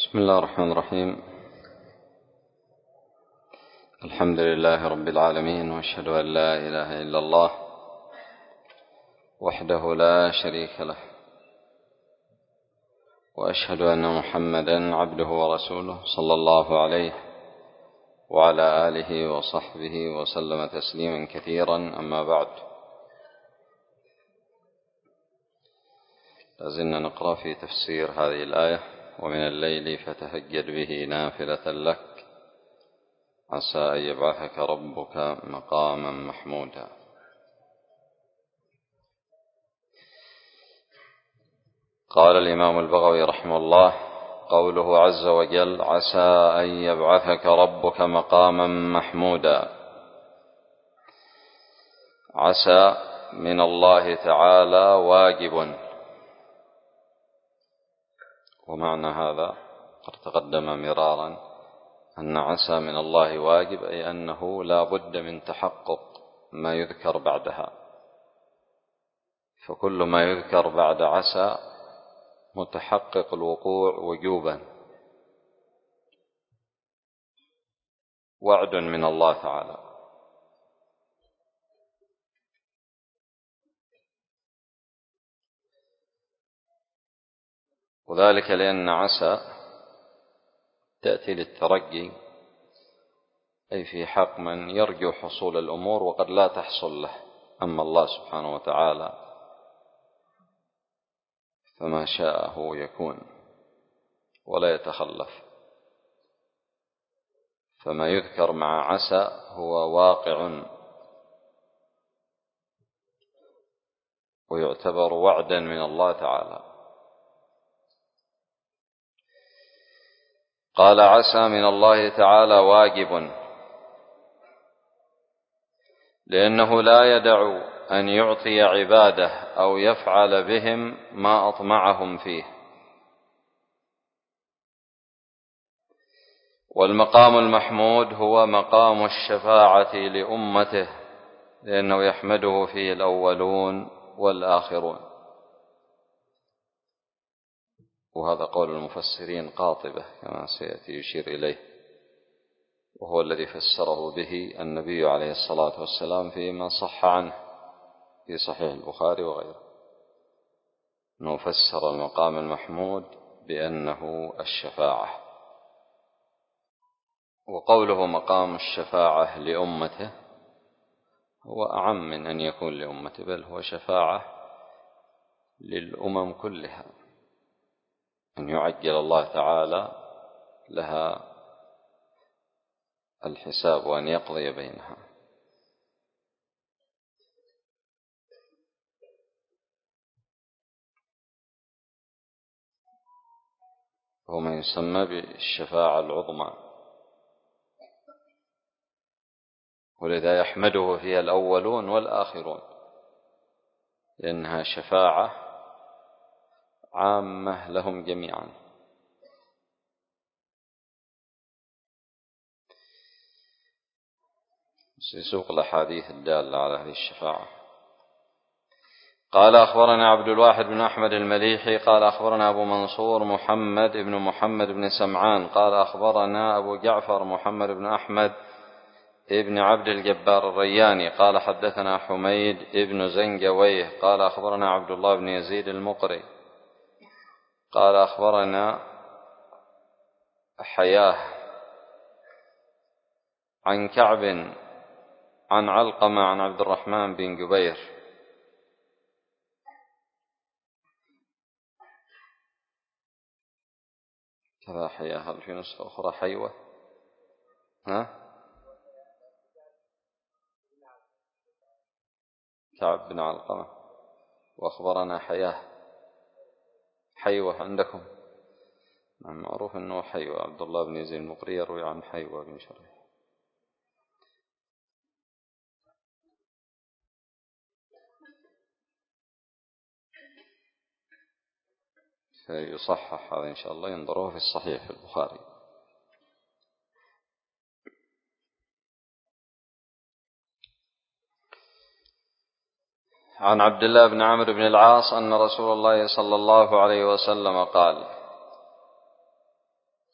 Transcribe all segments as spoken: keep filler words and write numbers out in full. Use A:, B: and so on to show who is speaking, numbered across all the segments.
A: بسم الله الرحمن الرحيم. الحمد لله رب العالمين، وأشهد أن لا إله إلا الله وحده لا شريك له، وأشهد أن محمدا عبده ورسوله صلى الله عليه وعلى آله وصحبه وسلم تسليما كثيرا. أما بعد، لازلنا نقرأ في تفسير هذه الآية: ومن الليل فتهجد به نافلة لك عسى أن يبعثك ربك مقاما محمودا. قال الإمام البغوي رحمه الله: قوله عز وجل عسى أن يبعثك ربك مقاما محمودا، عسى من الله تعالى واجب، ومعنى هذا قد تقدم مرارا أن عسى من الله واجب، أي أنه لا بد من تحقق ما يذكر بعدها، فكل ما يذكر بعد عسى متحقق الوقوع وجوبا، وعد من الله تعالى. وذلك لأن عسى تأتي للترجي، أي في حق من يرجو حصول الأمور وقد لا تحصل له. أما الله سبحانه وتعالى فما شاءه يكون ولا يتخلف، فما يذكر مع عسى هو واقع ويعتبر وعدا من الله تعالى. قال عسى من الله تعالى واجب، لأنه لا يدع أن يعطي عباده أو يفعل بهم ما أطمعهم فيه. والمقام المحمود هو مقام الشفاعة لأمته، لأنه يحمده فيه الأولون والآخرون. وهذا قول المفسرين قاطبة كما سيأتي يشير إليه، وهو الذي فسره به النبي عليه الصلاة والسلام فيما صح عنه في صحيح البخاري وغيره، أنه فسر المقام المحمود بأنه الشفاعة. وقوله مقام الشفاعة لأمته هو أعم من أن يكون لأمته، بل هو شفاعة للأمم كلها، أن يعجل الله تعالى لها الحساب وأن يقضي بينها. هو ما يسمى بالشفاعة العظمى، ولذا يحمده فيها الأولون والآخرون، لأنها شفاعة عامة لهم جميعا. سيسوق الأحاديث الدالة على هذه الشفاعة. قال أخبرنا عبد الواحد بن أحمد المليحي قال أخبرنا أبو منصور محمد بن محمد بن سمعان قال أخبرنا أبو جعفر محمد بن أحمد ابن عبد الجبار الرياني قال حدثنا حميد ابن زنجويه قال أخبرنا عبد الله بن يزيد المقري قال أخبرنا حياه عن كعب عن علقمة عن عبد الرحمن بن جبير كذا حياه. هل في نسخة أخرى حيوة؟ ها؟ كعب بن علقمة، وأخبرنا حياه. حيوة عندكم؟ معروف أنه حيوة. عبد الله بن يزيد المقري يروي عن حيوة بن شريح. سيصحح هذا إن شاء الله، ينظروه في الصحيح في البخاري. عن عبد الله بن عمرو بن العاص أن رسول الله صلى الله عليه وسلم قال: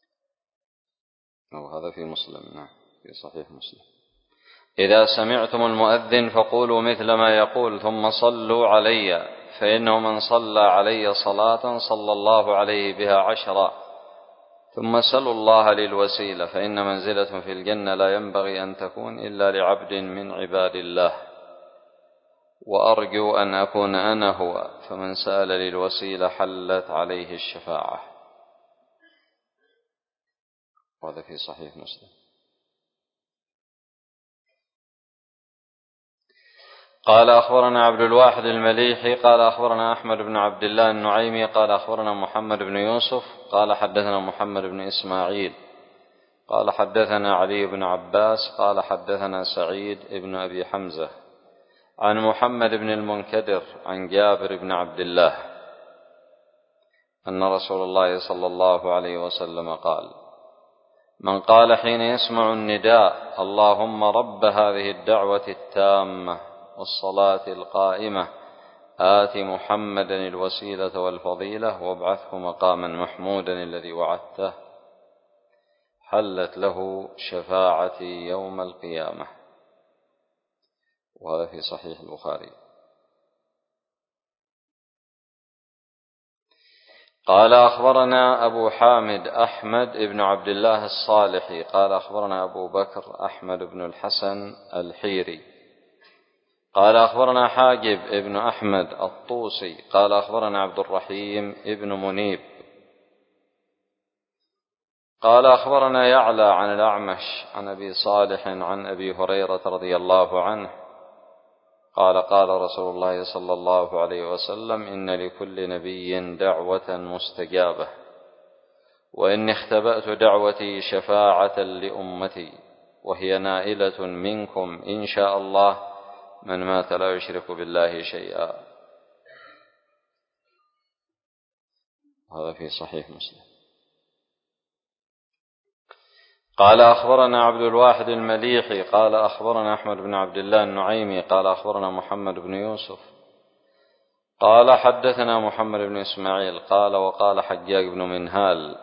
A: وهذا في مسلم، نعم في صحيح مسلم. إذا سمعتم المؤذن فقولوا مثل ما يقول ثم صلوا علي، فإنه من صلى علي صلاة صلى الله عليه بها عشرا، ثم سلوا الله للوسيلة، فإن منزلة في الجنة لا ينبغي أن تكون إلا لعبد من عباد الله، وأرجو أن أكون أنا هو، فمن سأل للوسيلة حلت عليه الشفاعة. وهذا في صحيح مسلم. قال أخبرنا عبد الواحد المليحي قال أخبرنا أحمد بن عبد الله النعيمي قال أخبرنا محمد بن يوسف قال حدثنا محمد بن إسماعيل قال حدثنا علي بن عباس قال حدثنا سعيد بن أبي حمزة عن محمد بن المنكدر عن جابر بن عبد الله أن رسول الله صلى الله عليه وسلم قال: من قال حين يسمع النداء: اللهم رب هذه الدعوة التامة والصلاة القائمة آت محمدا الوسيلة والفضيلة وابعثه مقاما محمودا الذي وعدته، حلت له شفاعتي يوم القيامة. وهذا في صحيح البخاري. قال أخبرنا أبو حامد أحمد بن عبد الله الصالحي قال أخبرنا أبو بكر أحمد بن الحسن الحيري قال أخبرنا حاجب بن أحمد الطوسي قال أخبرنا عبد الرحيم بن منيب قال أخبرنا يعلى عن الأعمش عن أبي صالح عن أبي هريرة رضي الله عنه قال: قال رسول الله صلى الله عليه وسلم: إن لكل نبي دعوة مستجابة، وإني اختبأت دعوتي شفاعة لأمتي، وهي نائلة منكم إن شاء الله من مات لا يشرك بالله شيئا. هذا في صحيح مسلم. قال أخبرنا عبد الواحد المليحي قال أخبرنا أحمد بن عبد الله النعيمي قال أخبرنا محمد بن يوسف قال حدثنا محمد بن إسماعيل قال وقال حجاج بن منهال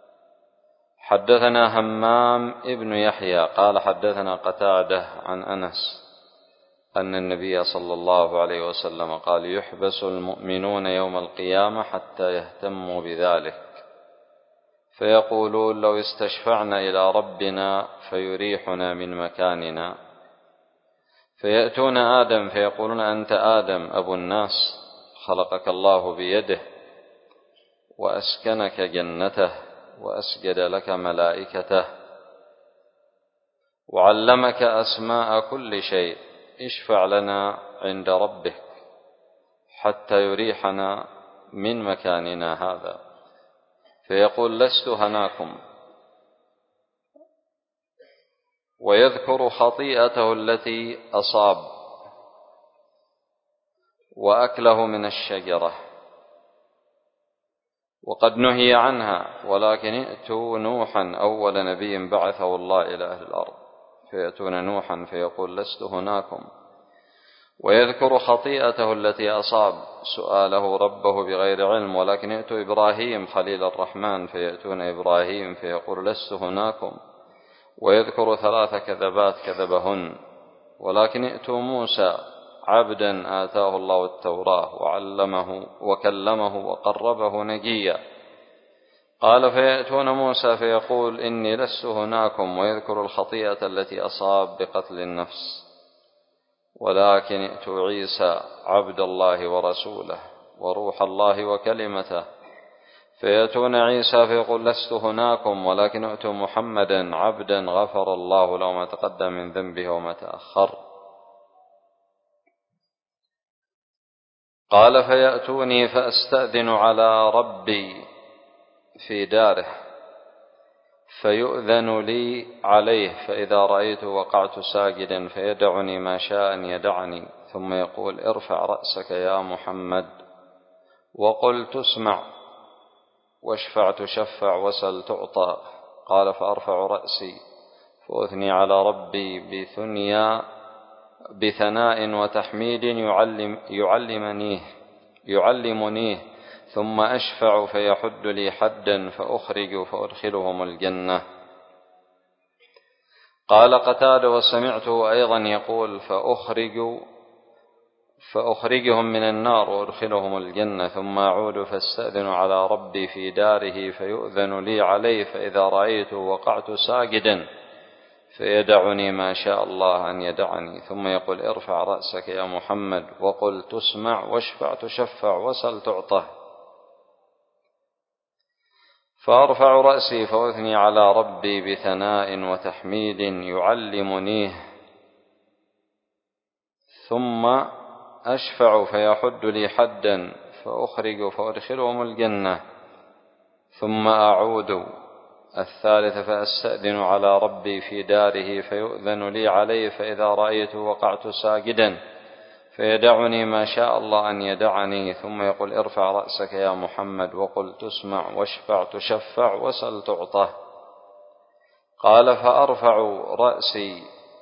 A: حدثنا همام ابن يحيى قال حدثنا قتادة عن أنس أن النبي صلى الله عليه وسلم قال: يحبس المؤمنون يوم القيامة حتى يهتموا بذلك، فيقولون: لو استشفعنا إلى ربنا فيريحنا من مكاننا، فيأتون آدم فيقولون: أنت آدم أبو الناس، خلقك الله بيده وأسكنك جنته وأسجد لك ملائكته وعلمك أسماء كل شيء، اشفع لنا عند ربك حتى يريحنا من مكاننا هذا. فيقول: لست هناكم، ويذكر خطيئته التي أصاب وأكله من الشجرة وقد نهي عنها، ولكن ائتوا نوحا أول نبي بعثه الله إلى أهل الأرض، فيأتون نوحا فيقول: لست هناكم، ويذكر خطيئته التي أصاب سؤاله ربه بغير علم، ولكن ائتوا إبراهيم خليل الرحمن، فيأتون إبراهيم فيقول: لست هناكم، ويذكر ثلاث كذبات كذبهن، ولكن ائتوا موسى عبدا آتاه الله التوراة وعلمه وكلمه وقربه نجيا. قال: فيأتون موسى فيقول: إني لست هناكم، ويذكر الخطيئة التي أصاب بقتل النفس، ولكن ائتوا عيسى عبد الله ورسوله وروح الله وكلمته، فيأتون عيسى فيقول: لست هناكم، ولكن ائتوا محمدا عبدا غفر الله له ما تقدم من ذنبه وما تأخر. قال: فيأتوني فأستأذن على ربي في داره، فيؤذن لي عليه، فإذا رأيت وقعت ساجدا فيدعني ما شاء أن يدعني، ثم يقول: ارفع رأسك يا محمد، وقل تسمع، واشفع تشفع، وسل تعطى. قال: فأرفع رأسي فأثني على ربي بثنيا بثناء وتحميد يعلم يعلمنيه يعلمنيه ثم أشفع فيحد لي حدا فأخرج فأدخلهم الجنة. قال قتادة: وسمعته أيضا يقول: فأخرج فأخرجهم من النار وأدخلهم الجنة ثم أعود فاستأذن على ربي في داره فيؤذن لي عليه، فإذا رأيته وقعت ساجدا فيدعني ما شاء الله أن يدعني، ثم يقول: ارفع رأسك يا محمد وقل تسمع واشفع تشفع وسل تعطه. فأرفع رأسي فأثني على ربي بثناء وتحميد يعلمنيه، ثم أشفع فيحد لي حدا فأخرج فأدخلهم الجنة، ثم أعود الثالث فأستأذن على ربي في داره فيؤذن لي عليه، فإذا رأيته وقعت ساجدا فيدعني ما شاء الله أن يدعني، ثم يقول: ارفع رأسك يا محمد وقل تسمع واشفع تشفع وسل تعطه. قال: فأرفع رأسي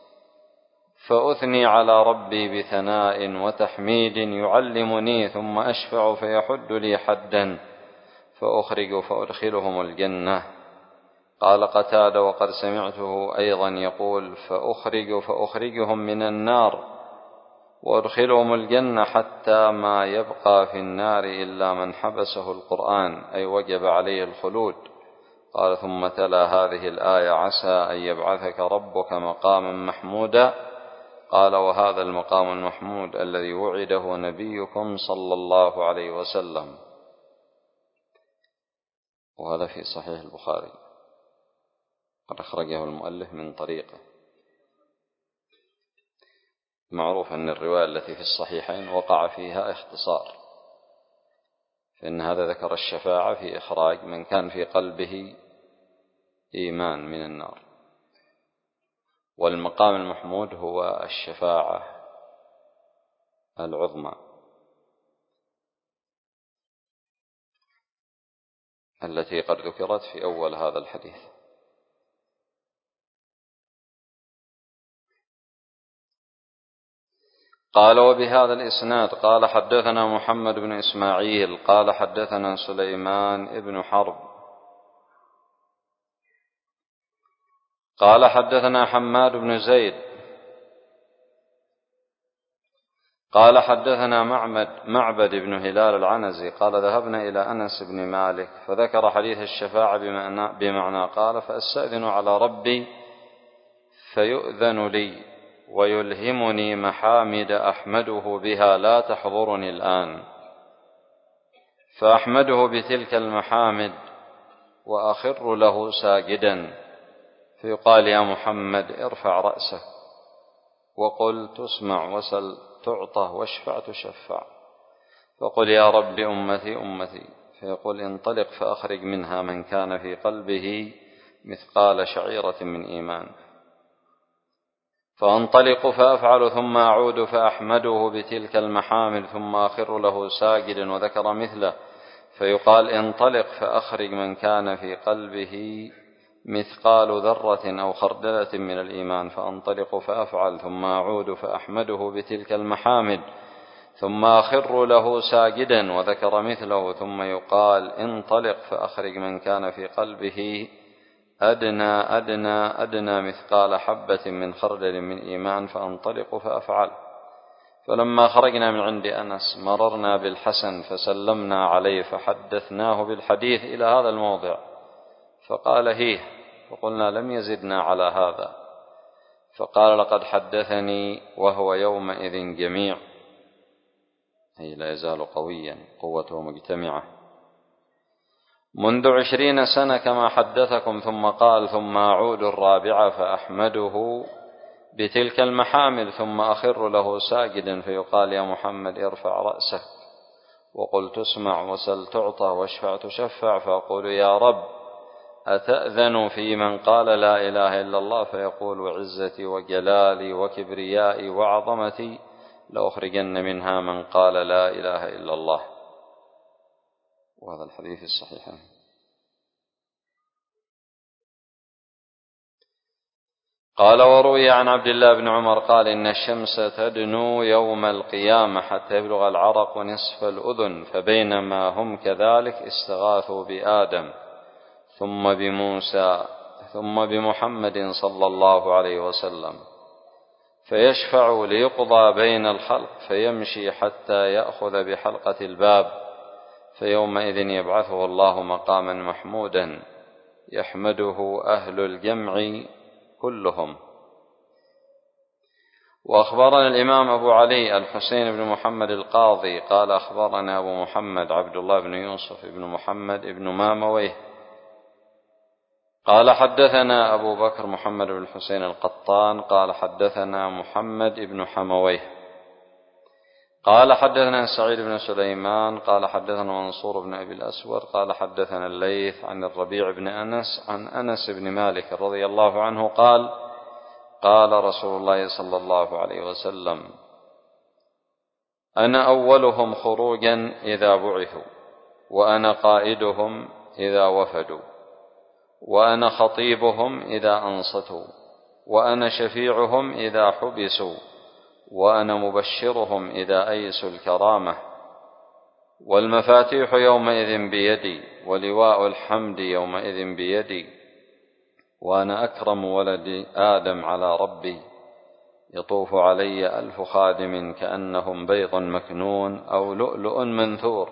A: فأثني على ربي بثناء وتحميد يعلمني، ثم أشفع فيحد لي حدا فأخرج فأدخلهم الجنة. قال قتادة: وقد سمعته أيضا يقول: فأخرج فأخرجهم من النار وأدخلهم الجنة حتى ما يبقى في النار إلا من حبسه القرآن، أي وجب عليه الخلود. قال: ثم تلا هذه الآية: عسى أن يبعثك ربك مقاما محمودا. قال: وهذا المقام المحمود الذي وعده نبيكم صلى الله عليه وسلم. وهذا في صحيح البخاري، قد أخرجه المؤلف من طريقه. معروف أن الرواية التي في الصحيحين وقع فيها اختصار، فإن هذا ذكر الشفاعة في إخراج من كان في قلبه إيمان من النار، والمقام المحمود هو الشفاعة العظمى التي قد ذكرت في أول هذا الحديث. قال: وبهذا الإسناد قال حدثنا محمد بن إسماعيل قال حدثنا سليمان بن حرب قال حدثنا حماد بن زيد قال حدثنا معبد, معبد بن هلال العنزي قال: ذهبنا إلى أنس بن مالك فذكر حديث الشفاعة بمعنى, بمعنى قال: فأستأذن على ربي فيؤذن لي ويلهمني محامد أحمده بها لا تحضرني الآن، فأحمده بتلك المحامد وأخر له ساجدا، فيقال: يا محمد ارفع رأسك وقل تسمع وسل تعطه واشفع تشفع، فقل: يا رب أمتي أمتي، فيقول: انطلق فأخرج منها من كان في قلبه مثقال شعيرة من إيمان، فأنطلق فأفعل ثم أعود فأحمده بتلك المحامد ثم أخر له ساجدا، وذكر مثله، فيقال: انطلق فأخرج من كان في قلبه مثقال ذرة أو خردلة من الإيمان، فأنطلق فأفعل ثم أعود فأحمده بتلك المحامد ثم أخر له ساجدا، وذكر مثله، ثم يقال: انطلق فأخرج من كان في قلبه أدنى أدنى أدنى مثقال حبة من خردل من إيمان، فأنطلق فأفعل. فلما خرجنا من عند أنس مررنا بالحسن فسلمنا عليه فحدثناه بالحديث إلى هذا الموضع، فقال: هيه، فقلنا: لم يزدنا على هذا، فقال: لقد حدثني وهو يومئذ جميع، أي لا يزال قويا قوته مجتمعة، منذ عشرين سنة كما حدثكم، ثم قال: ثم أعود الرابعة فأحمده بتلك المحامل ثم أخر له ساجدا، فيقال: يا محمد ارفع رأسك وقل تسمع وسل تعطى واشفع تشفع، فأقول: يا رب أتأذن في من قال لا إله إلا الله؟ فيقول: وعزتي وجلالي وكبريائي وعظمتي لأخرجن منها من قال لا إله إلا الله. وهذا الحديث الصحيح. قال: وروي عن عبد الله بن عمر قال: إن الشمس تدنو يوم القيامة حتى يبلغ العرق نصف الأذن، فبينما هم كذلك استغاثوا بآدم ثم بموسى ثم بمحمد صلى الله عليه وسلم، فيشفع ليقضى بين الخلق، فيمشي حتى يأخذ بحلقة الباب، فيومئذ يبعثه الله مقاما محمودا يحمده أهل الجمع كلهم. وأخبرنا الإمام أبو علي الحسين بن محمد القاضي قال أخبرنا أبو محمد عبد الله بن يوسف بن محمد بن مامويه قال حدثنا أبو بكر محمد بن الحسين القطان قال حدثنا محمد بن حمويه قال حدثنا سعيد بن سليمان قال حدثنا منصور بن أبي الأسود قال حدثنا الليث عن الربيع بن أنس عن أنس بن مالك رضي الله عنه قال قال رسول الله صلى الله عليه وسلم: أنا أولهم خروجا إذا بعثوا، وأنا قائدهم إذا وفدوا، وأنا خطيبهم إذا أنصتوا، وأنا شفيعهم إذا حبسوا، وأنا مبشرهم إذا أيسوا الكرامة، والمفاتيح يومئذ بيدي، ولواء الحمد يومئذ بيدي، وأنا أكرم ولد آدم على ربي، يطوف علي ألف خادم كأنهم بيض مكنون أو لؤلؤ منثور.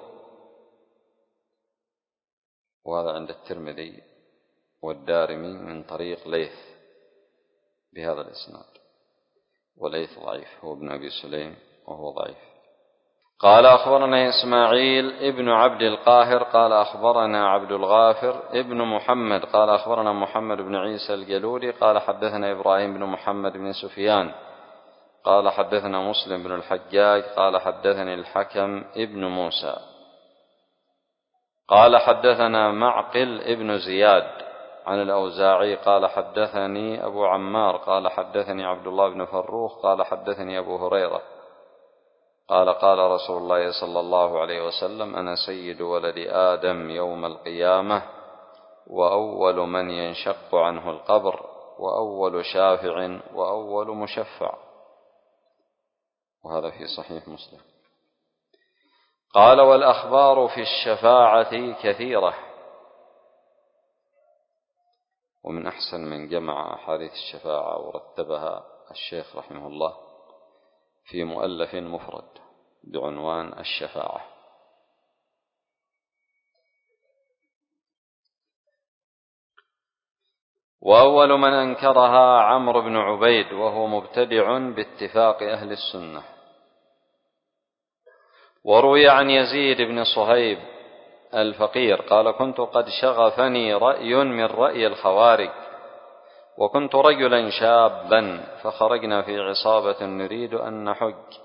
A: وهذا عند الترمذي والدارمي من طريق ليث بهذا الإسناد، وليث ضعيف، هو ابن أبي سليم وهو ضعيف. قال أخبرنا إسماعيل ابن عبد القاهر قال أخبرنا عبد الغافر ابن محمد قال أخبرنا محمد بن عيسى الجلولي قال حدثنا إبراهيم بن محمد بن سفيان قال حدثنا مسلم بن الحجاج قال حدثني الحكم ابن موسى قال حدثنا معقل ابن زياد عن الأوزاعي قال حدثني أبو عمار قال حدثني عبد الله بن فروخ قال حدثني أبو هريرة قال قال رسول الله صلى الله عليه وسلم: أنا سيد ولد آدم يوم القيامة، وأول من ينشق عنه القبر، وأول شافع، وأول مشفع. وهذا في صحيح مسلم. قال: والأخبار في الشفاعة كثيرة. ومن أحسن من جمع أحاديث الشفاعة ورتبها الشيخ رحمه الله في مؤلف مفرد بعنوان الشفاعة. وأول من أنكرها عمرو بن عبيد وهو مبتدع باتفاق أهل السنة. وروي عن يزيد بن صهيب الفقير قال: كنت قد شغفني رأي من رأي الخوارج، وكنت رجلا شابا، فخرجنا في عصابة نريد أن نحج،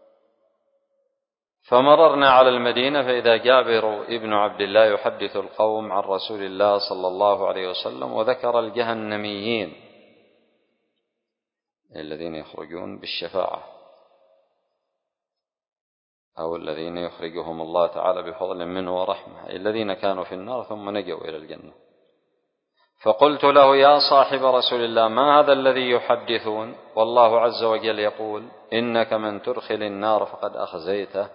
A: فمررنا على المدينة، فإذا جابر ابن عبد الله يحدث القوم عن رسول الله صلى الله عليه وسلم، وذكر الجهنميين الذين يخرجون بالشفاعة، أو الذين يخرجهم الله تعالى بفضل منه ورحمة، الذين كانوا في النار ثم نجوا إلى الجنة. فقلت له: يا صاحب رسول الله، ما هذا الذي يحدثون؟ والله عز وجل يقول: إنك من تدخل النار فقد أخزيته،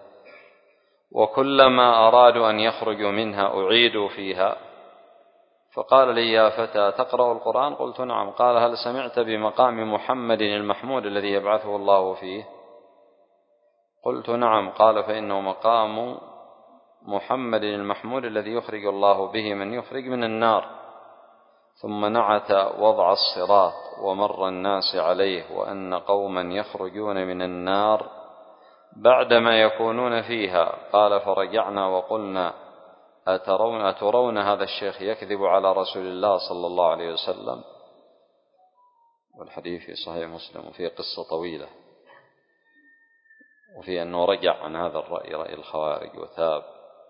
A: وكلما أرادوا أن يخرجوا منها أعيدوا فيها. فقال لي: يا فتى، تقرأ القرآن؟ قلت: نعم. قال: هل سمعت بمقام محمد المحمود الذي يبعثه الله فيه؟ قلت: نعم. قال: فإنه مقام محمد المحمود الذي يخرج الله به من يخرج من النار. ثم نعت وضع الصراط ومر الناس عليه، وأن قوما يخرجون من النار بعدما يكونون فيها. قال: فرجعنا وقلنا: أترون, أترون هذا الشيخ يكذب على رسول الله صلى الله عليه وسلم؟ والحديث في صحيح مسلم، وفيه قصة طويلة، وفي أنه رجع عن هذا الرأي، رأي الخوارج، وتاب.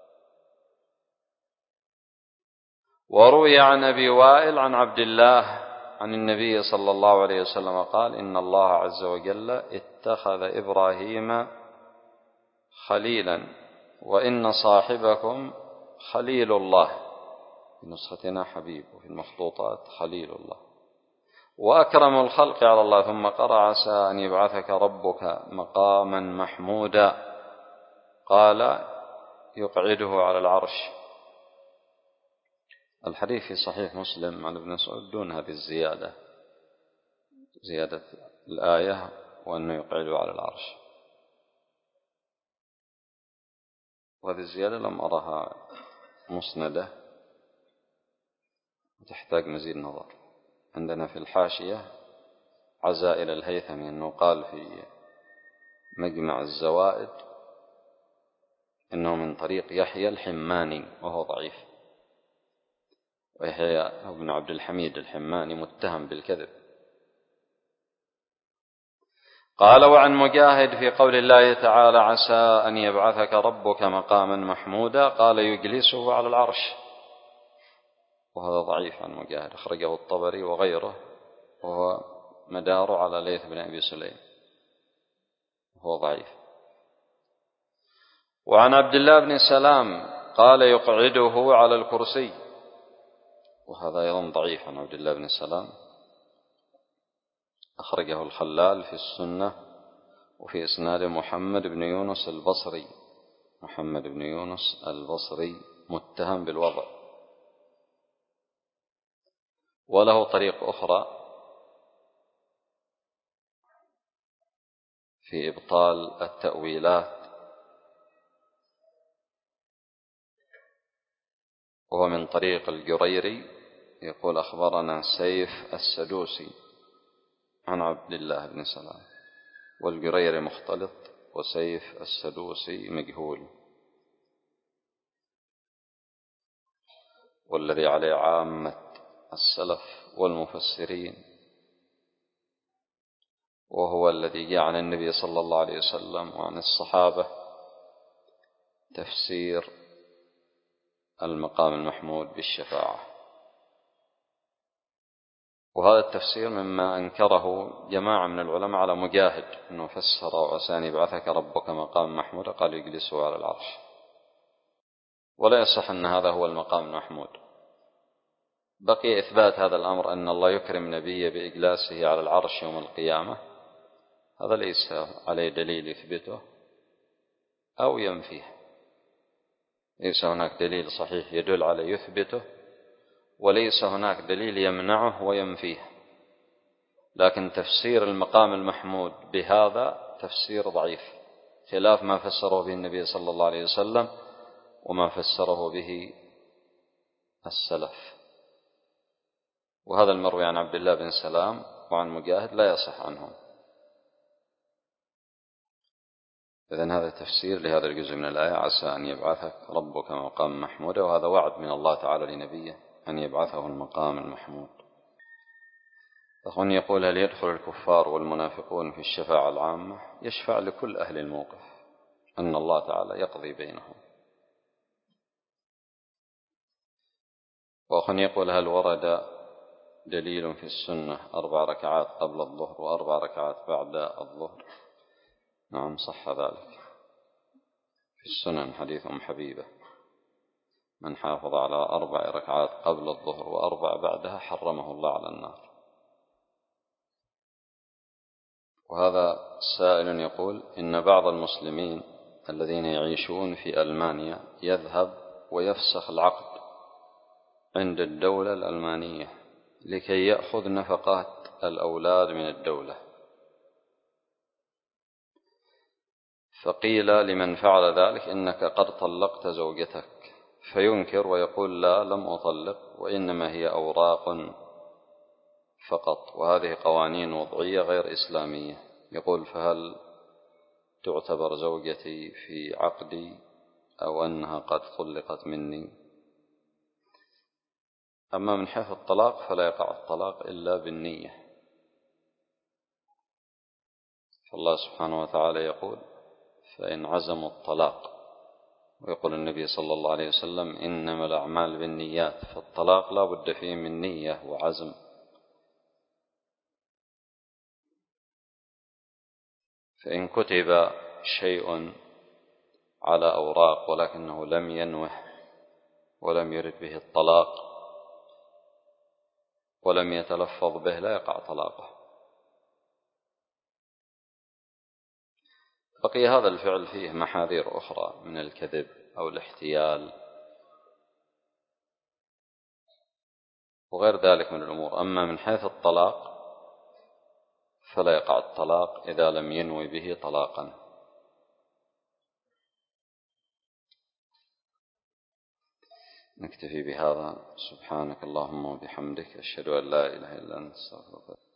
A: وروي عن أبي وائل عن عبد الله عن النبي صلى الله عليه وسلم قال: إن الله عز وجل اتخذ إبراهيم خليلا، وإن صاحبكم خليل الله. في نسختنا حبيب، وفي المخطوطات خليل الله، وأكرم الخلق على الله. ثم قرأ: عسى أن يبعثك ربك مقاما محمودا. قال: يقعده على العرش. الحديث في صحيح مسلم عن ابن مسعود دون هذه الزيادة، زيادة الآية وأنه يقعد على العرش، وهذه الزيادة لم أرها مسندة وتحتاج مزيد نظر. عندنا في الحاشية عزائل الهيثمي أنه قال في مجمع الزوائد إنه من طريق يحيى الحماني وهو ضعيف، ويحيى بن عبد الحميد الحماني متهم بالكذب. قال: وعن مجاهد في قول الله تعالى: عسى أن يبعثك ربك مقاما محمودا، قال: يجلسه على العرش، وهذا ضعيف عن مجاهد، أخرجه الطبري وغيره، وهو مدار على ليث بن أبي سليم، وهو ضعيف. وعن عبد الله بن سلام قال: يقعده على الكرسي، وهذا أيضا ضعيف عن عبد الله بن سلام، أخرجه الخلال في السنة، وفي إسناد محمد بن يونس البصري، محمد بن يونس البصري متهم بالوضع. وله طريق أخرى في إبطال التأويلات، وهو من طريق الجريري، يقول: أخبرنا سيف السدوسي عن عبد الله بن سلام، والجريري مختلط، وسيف السدوسي مجهول، والذي عليه عامة السلف والمفسرين، وهو الذي جاء عن النبي صلى الله عليه وسلم وعن الصحابة تفسير المقام المحمود بالشفاعة. وهذا التفسير مما أنكره جماعة من العلماء على مجاهد، أنه فسر: وعسى أن يبعثك ربك مقام محمود، قال: يجلسه على العرش. ولا يصح أن هذا هو المقام المحمود. بقي إثبات هذا الأمر أن الله يكرم نبيه بإجلاسه على العرش يوم القيامة، هذا ليس عليه دليل يثبته أو ينفيه، ليس هناك دليل صحيح يدل على يثبته، وليس هناك دليل يمنعه وينفيه. لكن تفسير المقام المحمود بهذا تفسير ضعيف، خلاف ما فسره به النبي صلى الله عليه وسلم وما فسره به السلف. وهذا المروي عن عبد الله بن سلام وعن مجاهد لا يصح عنهم. إذن هذا تفسير لهذا الجزء من الآية: عسى أن يبعثك ربك مقام محمود، وهذا وعد من الله تعالى لنبيه أن يبعثه المقام المحمود. أخوان يقول: هل يدخل الكفار والمنافقون في الشفاعة العامة؟ يشفع لكل أهل الموقف، أن الله تعالى يقضي بينهم. وأخوان يقول: هل ورد دليل في السنة أربع ركعات قبل الظهر وأربع ركعات بعد الظهر؟ نعم، صح ذلك في السنن، حديث أم حبيبة: من حافظ على أربع ركعات قبل الظهر وأربع بعدها حرمه الله على النار. وهذا سائل يقول: إن بعض المسلمين الذين يعيشون في ألمانيا يذهب ويفسخ العقد عند الدولة الألمانية لكي يأخذ نفقات الأولاد من الدولة، فقيل لمن فعل ذلك: إنك قد طلقت زوجتك، فينكر ويقول: لا، لم أطلق، وإنما هي أوراق فقط، وهذه قوانين وضعية غير إسلامية. يقول: فهل تعتبر زوجتي في عقدي أو أنها قد طلقت مني؟ أما من حيث الطلاق فلا يقع الطلاق إلا بالنية، فالله سبحانه وتعالى يقول: فإن عزموا الطلاق، ويقول النبي صلى الله عليه وسلم: إنما الأعمال بالنيات، فالطلاق لا بد فيه من نية وعزم. فإن كتب شيء على أوراق ولكنه لم ينوه ولم يرد به الطلاق ولم يتلفظ به لا يقع طلاقه. بقي هذا الفعل فيه محاذير أخرى من الكذب أو الاحتيال وغير ذلك من الأمور. أما من حيث الطلاق فلا يقع الطلاق إذا لم ينوي به طلاقا. نكتفي بهذا. سبحانك اللهم وبحمدك، أشهد أن لا إله إلا أنت، استغفرك.